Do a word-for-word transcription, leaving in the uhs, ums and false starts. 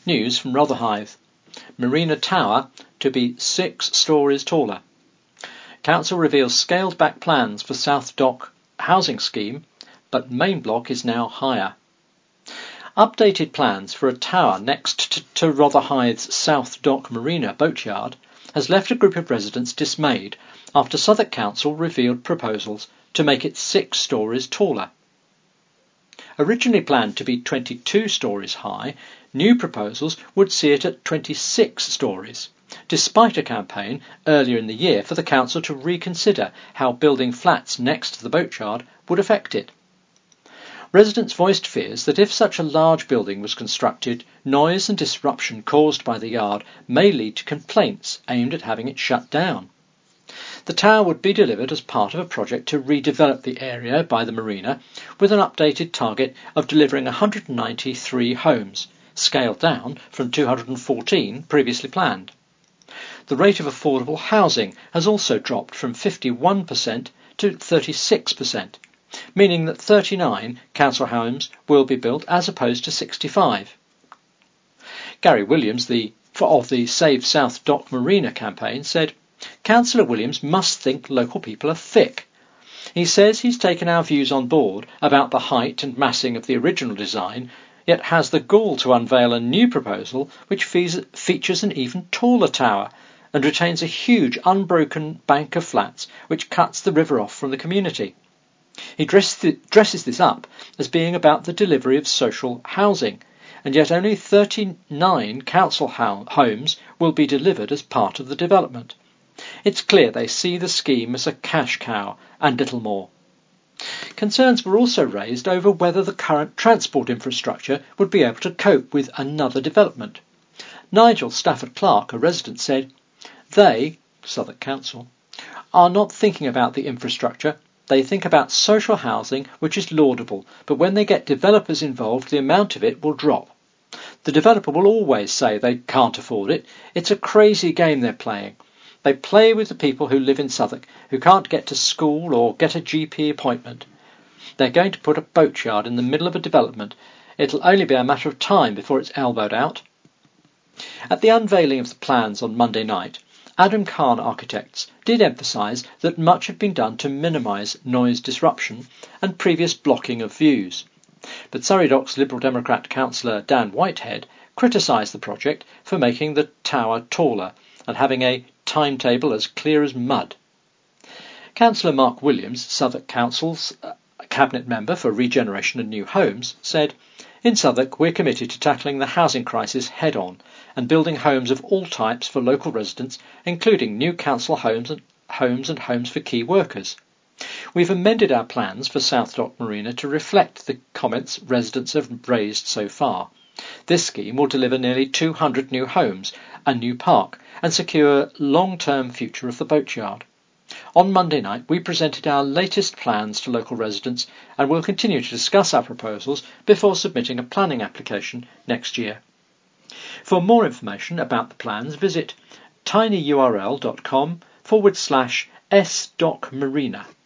news from Rotherhithe. Marina Tower to be six stories taller. Council reveals scaled back plans for South Dock housing scheme, but main block is now higher. Updated plans for a tower next to, to Rotherhithe's South Dock Marina boatyard has left a group of residents dismayed after Southwark Council revealed proposals to make it six stories taller. Originally planned to be twenty-two stories high, new proposals would see it at twenty-six stories, despite a campaign earlier in the year for the council to reconsider how building flats next to the boatyard would affect it. Residents voiced fears that if such a large building was constructed, noise and disruption caused by the yard may lead to complaints aimed at having it shut down. The tower would be delivered as part of a project to redevelop the area by the marina, with an updated target of delivering one hundred ninety-three homes, scaled down from two hundred fourteen previously planned. The rate of affordable housing has also dropped from fifty-one percent to thirty-six percent, meaning that thirty-nine council homes will be built as opposed to sixty-five. Gary Williams, the of the Save South Dock Marina campaign, said, "Councillor Williams must think local people are thick. He says he's taken our views on board about the height and massing of the original design, yet has the gall to unveil a new proposal which features an even taller tower and retains a huge unbroken bank of flats which cuts the river off from the community. He dresses this up as being about the delivery of social housing, and yet only thirty-nine council homes will be delivered as part of the development. It's clear they see the scheme as a cash cow and little more." Concerns were also raised over whether the current transport infrastructure would be able to cope with another development. Nigel Stafford Clark, a resident, said, "They, Southwark Council, are not thinking about the infrastructure. They think about social housing, which is laudable, but when they get developers involved, the amount of it will drop. The developer will always say they can't afford it. It's a crazy game they're playing. They play with the people who live in Southwark, who can't get to school or get a G P appointment. They're going to put a boatyard in the middle of a development. It'll only be a matter of time before it's elbowed out." At the unveiling of the plans on Monday night, Adam Khan Architects did emphasise that much had been done to minimise noise disruption and previous blocking of views. But Surrey Docks Liberal Democrat councillor Dan Whitehead criticised the project for making the tower taller and having a timetable as clear as mud. Councillor Mark Williams, Southwark Council's uh, Cabinet Member for Regeneration and New Homes, said, "In Southwark we're committed to tackling the housing crisis head-on and building homes of all types for local residents, including new council homes and homes and homes for key workers. We've amended our plans for South Dock Marina to reflect the comments residents have raised so far. This scheme will deliver nearly two hundred new homes, a new park, and secure long-term future of the boatyard. On Monday night, we presented our latest plans to local residents and will continue to discuss our proposals before submitting a planning application next year." For more information about the plans, visit tinyurl.com forward slash sdockmarina.